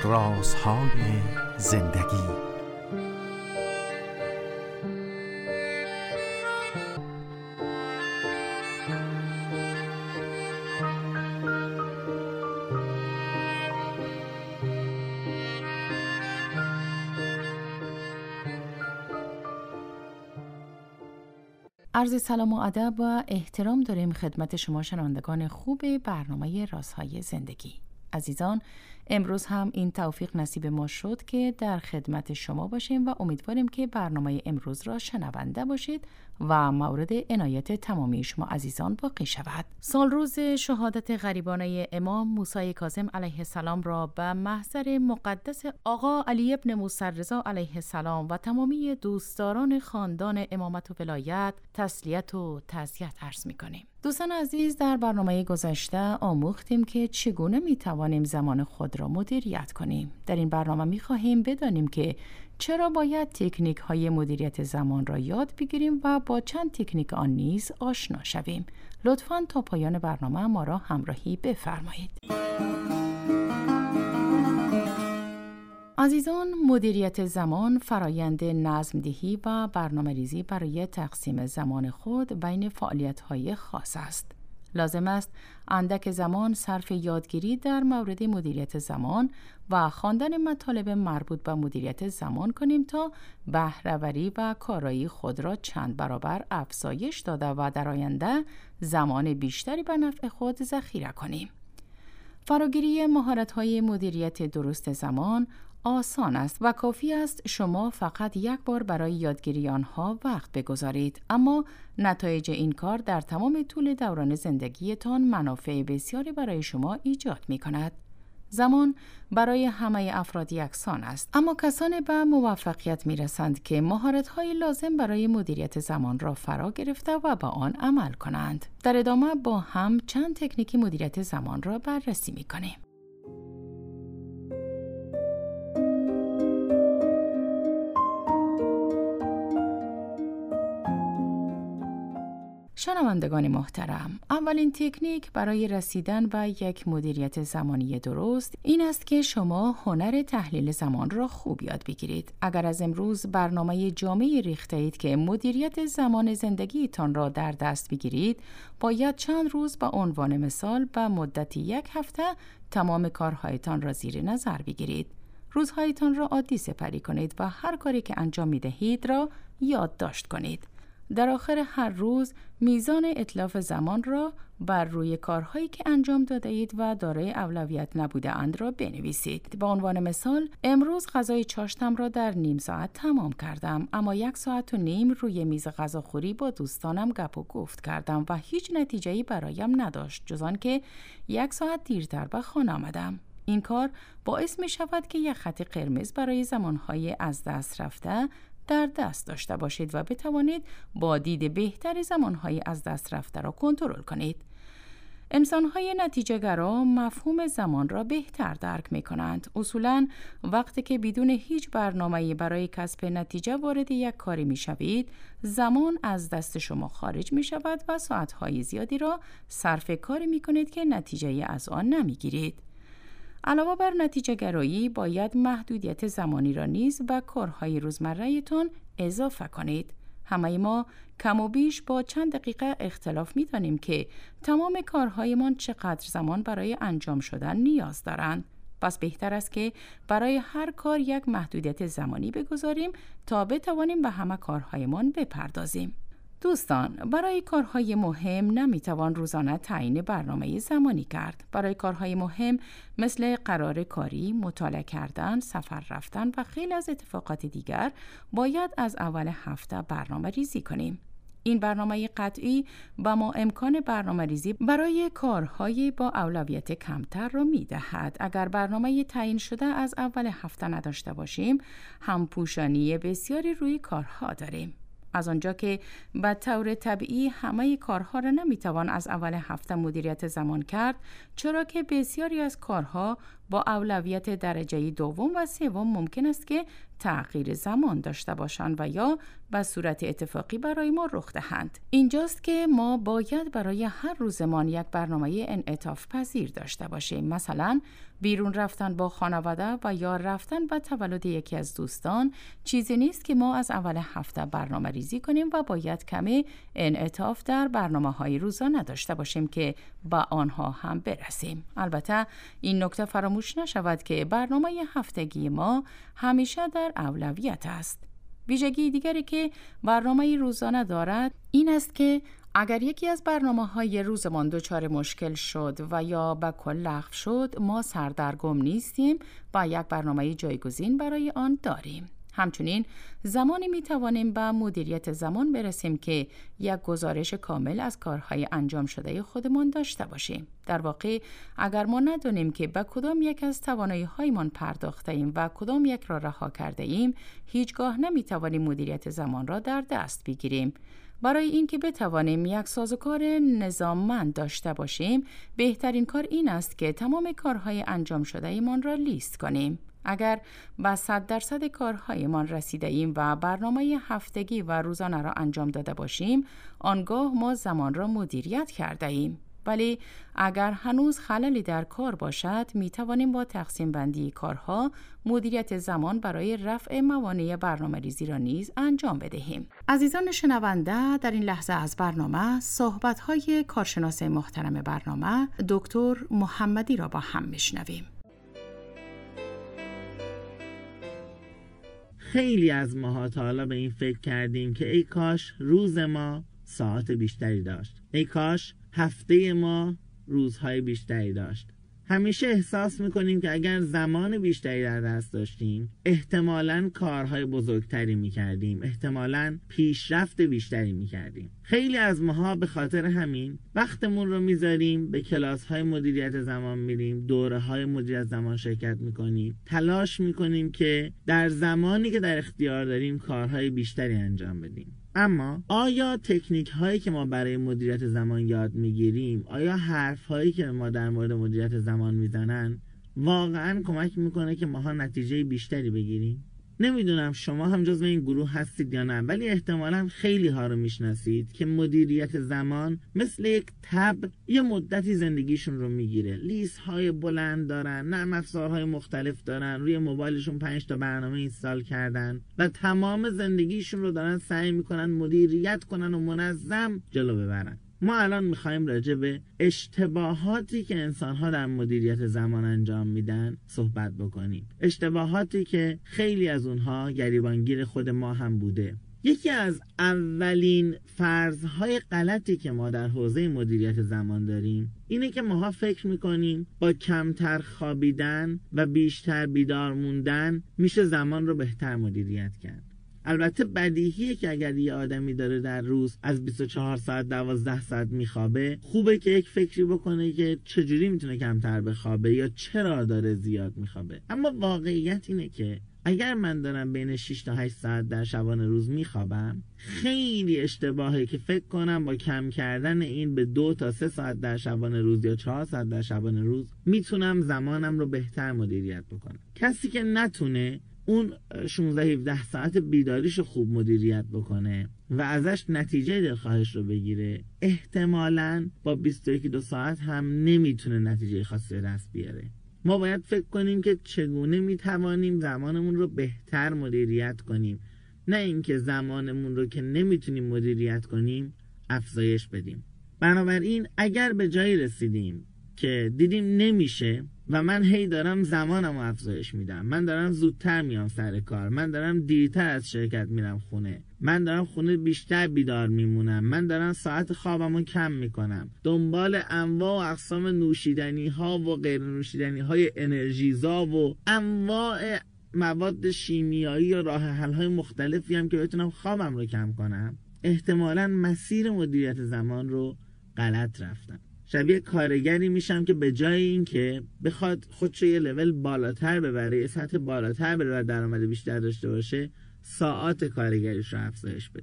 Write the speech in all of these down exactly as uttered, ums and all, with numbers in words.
رازهای زندگی. عرض سلام و ادب و احترام داریم خدمت شما شنوندگان خوب برنامه رازهای زندگی. عزیزان، امروز هم این توفیق نصیب ما شد که در خدمت شما باشیم و امیدواریم که برنامه امروز را شنونده باشید و مورد عنایت تمامی شما عزیزان باقی شود. سال روز شهادت غریبانه امام موسی کاظم علیه السلام را به محضر مقدس آقا علی ابن موسی رضا علیه السلام و تمامی دوستداران خاندان امامت و ولایت تسلیت و تعزیت عرض می‌کنیم. دوستان عزیز، در برنامه گذشته آموختیم که چگونه می‌توانیم زمان خود را مدیریت کنیم. در این برنامه می‌خواهیم بدانیم که چرا باید تکنیک های مدیریت زمان را یاد بگیریم و با چند تکنیک آن نیز آشنا شویم. لطفاً تا پایان برنامه ما را همراهی بفرمایید. عزیزان، مدیریت زمان فرایند نظم دهی و برنامه ریزی برای تقسیم زمان خود بین فعالیت های خاص است. لازم است اندک زمان صرف یادگیری در مورد مدیریت زمان و خواندن مطالب مربوط به مدیریت زمان کنیم تا بهره‌وری و کارایی خود را چند برابر افزایش داده و در آینده زمان بیشتری به نفع خود ذخیره کنیم. فراگیری مهارت‌های مدیریت درست زمان آسان است و کافی است شما فقط یک بار برای یادگیری آنها وقت بگذارید، اما نتایج این کار در تمام طول دوران زندگیتان منافع بسیاری برای شما ایجاد می کند. زمان برای همه افراد یکسان است، اما کسانی به موفقیت می رسند که مهارت‌های لازم برای مدیریت زمان را فرا گرفته و با آن عمل کنند. در ادامه با هم چند تکنیک مدیریت زمان را بررسی می کنیم. شنوندگان محترم، اولین تکنیک برای رسیدن به یک مدیریت زمانی درست این است که شما هنر تحلیل زمان را خوب یاد بگیرید. اگر از امروز برنامه جامعی ریخته اید که مدیریت زمان زندگیتان را در دست بگیرید، باید چند روز به عنوان مثال به مدت یک هفته تمام کارهایتان را زیر نظر بگیرید. روزهایتان را عادی سپری کنید و هر کاری که انجام می دهید را یادداشت کنید. در آخر هر روز میزان اتلاف زمان را بر روی کارهایی که انجام داده اید و دارای اولویت نبوده اند را بنویسید. به عنوان مثال، امروز غذای چاشتم را در نیم ساعت تمام کردم، اما یک ساعت و نیم روی میز غذاخوری با دوستانم گپ و گفت کردم و هیچ نتیجه‌ای برایم نداشت جز آن که یک ساعت دیرتر به خانه آمدم. این کار باعث می شود که یک خط قرمز برای زمانهای از دست رفته در دست داشته باشید و بتوانید با دید بهتر زمانهای از دست رفته را کنترل کنید. انسانهای نتیجه گرا مفهوم زمان را بهتر درک می کنند. اصولاً وقتی که بدون هیچ برنامه‌ای برای کسب نتیجه وارد یک کاری می شوید، زمان از دست شما خارج می شود و ساعتهای زیادی را صرف کاری می کنید که نتیجه از آن نمی گیرید. علاوه بر نتیجه گرایی، باید محدودیت زمانی را نیز به کارهای روزمره‌تان اضافه کنید. همه ما کم و بیش با چند دقیقه اختلاف می دانیم که تمام کارهایمان چقدر زمان برای انجام شدن نیاز دارند. پس بهتر است که برای هر کار یک محدودیت زمانی بگذاریم تا بتوانیم به همه کارهایمان بپردازیم. دوستان، برای کارهای مهم نمیتوان روزانه تعیین برنامه زمانی کرد. برای کارهای مهم مثل قرار کاری، مطالعه کردن، سفر رفتن و خیلی از اتفاقات دیگر باید از اول هفته برنامه ریزی کنیم. این برنامه قطعی به ما امکان برنامه ریزی برای کارهای با اولویت کمتر را می دهد. اگر برنامه تعیین شده از اول هفته نداشته باشیم، همپوشانی بسیاری روی کارها داریم. از آنجا که به طور طبیعی همه کارها را نمیتوان از اول هفته مدیریت زمان کرد، چرا که بسیاری از کارها با اولویت درجه دوم و سوم ممکن است که تغییر زمان داشته باشند و یا به صورت اتفاقی برای ما رخ دهند. اینجاست که ما باید برای هر روزمان یک برنامه انعطاف پذیر داشته باشیم. مثلا بیرون رفتن با خانواده و یا رفتن به تولد یکی از دوستان چیزی نیست که ما از اول هفته برنامه ریزی کنیم و باید کمی انعطاف در برنامه‌های روزانه داشته باشیم که با آنها هم برسیم. البته این نکته فراموش نشود که برنامه هفتگی ما همیشه در اولویت است. ویژگی دیگری که برنامه روزانه دارد این است که اگر یکی از برنامه‌های روزمان دچار مشکل شد و یا به کل لغو شد، ما سردرگم نیستیم و یک برنامه جایگزین برای آن داریم. همچنین زمانی می توانیم به مدیریت زمان برسیم که یک گزارش کامل از کارهای انجام شده خودمان داشته باشیم. در واقع اگر ما ندانیم که به کدام یک از توانایی‌هایمان پرداخته ایم و کدام یک را رها کرده ایم، هیچگاه نمی توانیم مدیریت زمان را در دست بگیریم. برای اینکه بتوانیم یک سازوکار نظاممند داشته باشیم، بهترین کار این است که تمام کارهای انجام شده ایمان را لیست کنیم. اگر به صد درصد کارهایمان رسیده ایم و برنامه هفتگی و روزانه را انجام داده باشیم، آنگاه ما زمان را مدیریت کرده ایم. ولی اگر هنوز خللی در کار باشد، می توانیم با تقسیم بندی کارها مدیریت زمان برای رفع موانع برنامه ریزی را نیز انجام بدهیم. عزیزان شنونده، در این لحظه از برنامه صحبت‌های کارشناس محترم برنامه دکتر محمدی را با هم میشنویم. خیلی از ماها تا حالا به این فکر کردیم که ای کاش روز ما ساعت بیشتری داشت، ای کاش هفته ما روزهای بیشتری داشت. همیشه احساس میکنیم که اگر زمان بیشتری در دست داشتیم احتمالاً کارهای بزرگتری میکردیم، احتمالاً پیشرفت بیشتری میکردیم. خیلی از ماها به خاطر همین وقتمون رو میذاریم، به کلاس‌های مدیریت زمان میریم، دوره‌های مدیریت زمان شرکت میکنیم، تلاش میکنیم که در زمانی که در اختیار داریم کارهای بیشتری انجام بدیم. اما آیا تکنیک هایی که ما برای مدیریت زمان یاد میگیریم، آیا حرف هایی که ما در مورد مدیریت زمان میزنن واقعا کمک میکنه که ماها نتیجه بیشتری بگیریم؟ نمیدونم شما هم جزو این گروه هستید یا نه، ولی احتمالاً خیلی ها رو میشناسید که مدیریت زمان مثل یک تب یه مدتی زندگیشون رو میگیره. لیست های بلند دارن، نرم افزارهای مختلف دارن، روی موبایلشون پنج تا برنامه اینستال کردن و تمام زندگیشون رو دارن سعی میکنن مدیریت کنن و منظم جلو ببرن. ما الان میخوایم راجع به اشتباهاتی که انسان‌ها در مدیریت زمان انجام میدن صحبت بکنیم. اشتباهاتی که خیلی از اونها گریبانگیر خود ما هم بوده. یکی از اولین فرضهای غلطی که ما در حوزه مدیریت زمان داریم اینه که ماها فکر میکنیم با کمتر خوابیدن و بیشتر بیدار موندن میشه زمان رو بهتر مدیریت کرد. البته بدیهیه که اگر یه آدمی داره در روز از بیست و چهار ساعت دوازده ساعت میخوابه، خوبه که یک فکری بکنه که چجوری میتونه کمتر بخوابه یا چرا داره زیاد میخوابه. اما واقعیت اینه که اگر من دارم بین شش تا هشت ساعت در شبانه روز میخوابم، خیلی اشتباهه که فکر کنم با کم کردن این به دو تا سه ساعت در شبانه روز یا چهار ساعت در شبانه روز میتونم زمانم رو بهتر مدیریت بکنم. کسی که نتونه اون شانزده هفده ساعت بیداریشو خوب مدیریت بکنه و ازش نتیجه دلخواهش رو بگیره، احتمالاً با بیست و یک دو ساعت هم نمیتونه نتیجه خاصی دست بیاره. ما باید فکر کنیم که چگونه میتوانیم زمانمون رو بهتر مدیریت کنیم، نه اینکه زمانمون رو که نمیتونیم مدیریت کنیم افزایش بدیم. بنابراین اگر به جایی رسیدیم که دیدیم نمیشه و من هی دارم زمانم رو افزایش میدم، من دارم زودتر میام سر کار، من دارم دیرتر از شرکت میرم خونه، من دارم خونه بیشتر بیدار میمونم، من دارم ساعت خوابم رو کم میکنم، دنبال انواع و اقسام نوشیدنی ها و غیر نوشیدنی های انرژیزا و انواع مواد شیمیایی و راه حل های مختلفی هم که بتونم خوابم رو کم کنم، احتمالاً مسیر مدیریت زمان رو غلط رفتم. شبیه کارگری میشم که به جای این که بخواد خودشو یه لول بالاتر ببره، یه سطح بالاتر بره و درآمد بیشتر داشته باشه، ساعات کارگریش رو افزایش بده.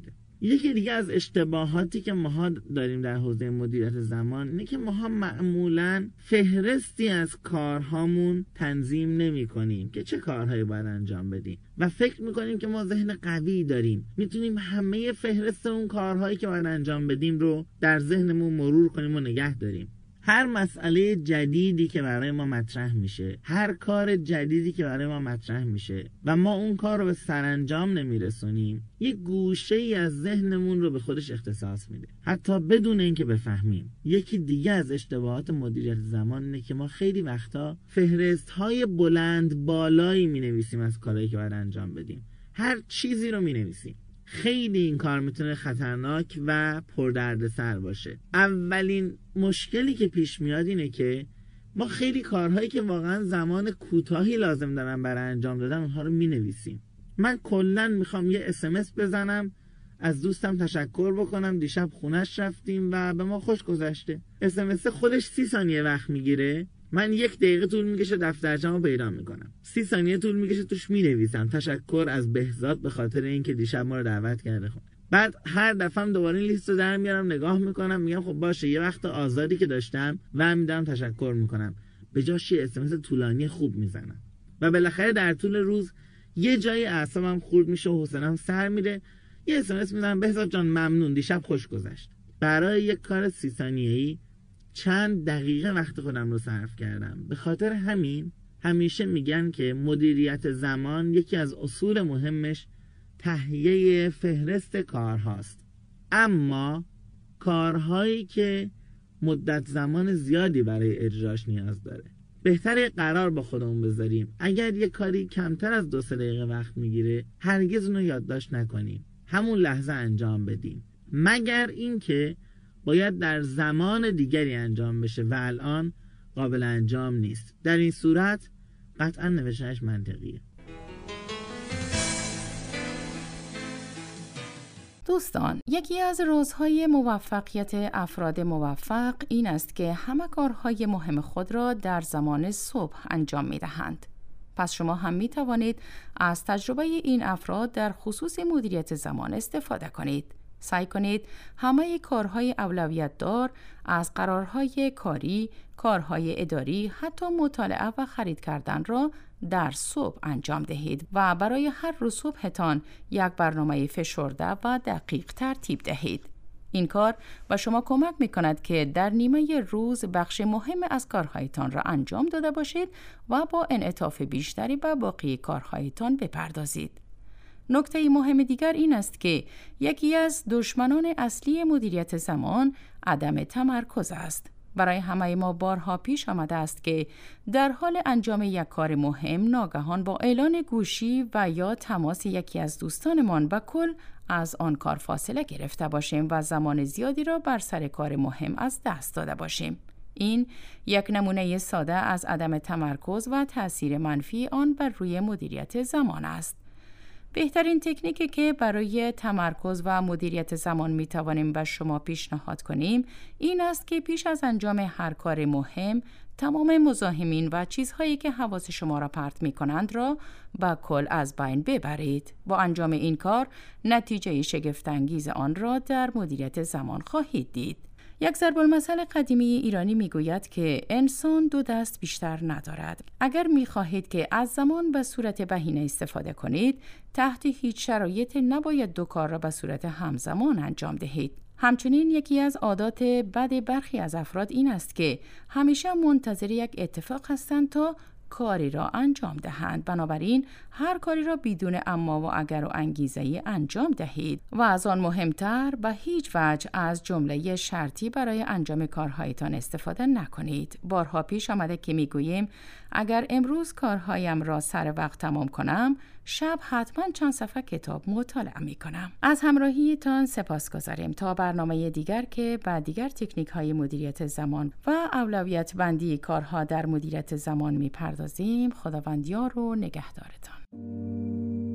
یکی دیگه از اشتباهاتی که ماها داریم در حوزه مدیریت زمان اینه که ماها معمولاً فهرستی از کارهامون تنظیم نمی کنیم که چه کارهایی باید انجام بدیم و فکر میکنیم که ما ذهن قوی داریم، میتونیم همه فهرست اون کارهایی که باید انجام بدیم رو در ذهنمون مرور کنیم و نگه داریم. هر مسئله جدیدی که برای ما مطرح میشه، هر کار جدیدی که برای ما مطرح میشه و ما اون کار رو به سرانجام نمیرسونیم، یک گوشه ای از ذهنمون رو به خودش اختصاص میده، حتی بدون اینکه بفهمیم. یکی دیگه از اشتباهات مدیریت زمان اینه که ما خیلی وقتا فهرست های بلند بالایی مینویسیم از کارهایی که باید انجام بدیم، هر چیزی رو مینویسیم. خیلی این کار میتونه خطرناک و پردردسر باشه. اولین مشکلی که پیش میاد اینه که ما خیلی کارهایی که واقعا زمان کوتاهی لازم دارن برای انجام دادن اونها رو مینویسیم. من کلا میخوام یه اس ام اس بزنم، از دوستم تشکر بکنم، دیشب خونش رفتیم و به ما خوش گذشته. اس ام اس خودش سی ثانیه وقت میگیره، من یک دقیقه طول میکشه دفترچه‌مو پیدا میکنم، سی ثانیه طول میکشه توش مینویسم تشکر از بهزاد به خاطر اینکه دیشب ما رو دعوت کرده. خب بعد هر دفعه دوباره این لیست رو در میارم نگاه میکنم، میگم خب باشه یه وقت آزادی که داشتم و میدم تشکر میکنم، به جاش یه اس ام اس طولانی خوب میزنم و بالاخره در طول روز یه جای اعصابم خورد میشه و حوصله‌ام سر میره، یه اس ام اس میزنم بهزاد جان ممنون دیشب خوش گذشت. برای یک کار سی ثانیه‌ای چند دقیقه وقت خودم رو صرف کردم. به خاطر همین همیشه میگن که مدیریت زمان یکی از اصول مهمش تهیه فهرست کارهاست، اما کارهایی که مدت زمان زیادی برای اجراش نیاز داره بهتره قرار با خودمون بذاریم. اگر یک کاری کمتر از دو سه دقیقه وقت میگیره هرگز اونو یادداشت نکنیم، همون لحظه انجام بدیم، مگر اینکه باید در زمان دیگری انجام بشه و الان قابل انجام نیست. در این صورت قطعا نوشتنش منطقیه. دوستان، یکی از رازهای موفقیت افراد موفق این است که همه کارهای مهم خود را در زمان صبح انجام می دهند. پس شما هم می توانید از تجربه این افراد در خصوص مدیریت زمان استفاده کنید. سعی کنید همه کارهای اولویت دار از قرارهای کاری، کارهای اداری، حتی مطالعه و خرید کردن را در صبح انجام دهید و برای هر روز صبحتان یک برنامه فشرده و دقیق ترتیب دهید. این کار به شما کمک می کند که در نیمه روز بخش مهم از کارهایتان را انجام داده باشید و با انعطاف بیشتری به باقی کارهایتان بپردازید. نکته مهم دیگر این است که یکی از دشمنان اصلی مدیریت زمان عدم تمرکز است. برای همه ما بارها پیش آمده است که در حال انجام یک کار مهم ناگهان با اعلان گوشی و یا تماس یکی از دوستانمان به کل از آن کار فاصله گرفته باشیم و زمان زیادی را بر سر کار مهم از دست داده باشیم. این یک نمونه ساده از عدم تمرکز و تأثیر منفی آن بر روی مدیریت زمان است. بهترین تکنیکی که برای تمرکز و مدیریت زمان می توانیم به شما پیشنهاد کنیم این است که پیش از انجام هر کار مهم تمام مزاحمین و چیزهایی که حواس شما را پرت می کنند را به کل از بین ببرید. با انجام این کار نتیجه شگفت‌انگیز آن را در مدیریت زمان خواهید دید. یک ضرب المثل قدیمی ایرانی میگوید که انسان دو دست بیشتر ندارد. اگر میخواهید که از زمان به صورت بهینه استفاده کنید، تحت هیچ شرایط نباید دو کار را به صورت همزمان انجام دهید. همچنین یکی از عادات بد برخی از افراد این است که همیشه منتظر یک اتفاق هستند تا کاری را انجام دهند. بنابراین هر کاری را بدون اما و اگر و انگیزه‌ای انجام دهید و از آن مهمتر به هیچ وجه از جمله شرطی برای انجام کارهایتان استفاده نکنید. بارها پیش آمده که میگوییم اگر امروز کارهایم را سر وقت تمام کنم، شب حتما چند صفحه کتاب مطالعه می کنم. از همراهیتان سپاسگزاریم. تا برنامه دیگر که با دیگر تکنیک های مدیریت زمان و اولویت بندی کارها در مدیریت زمان می پردازیم، خداوند یار و نگهدارتان.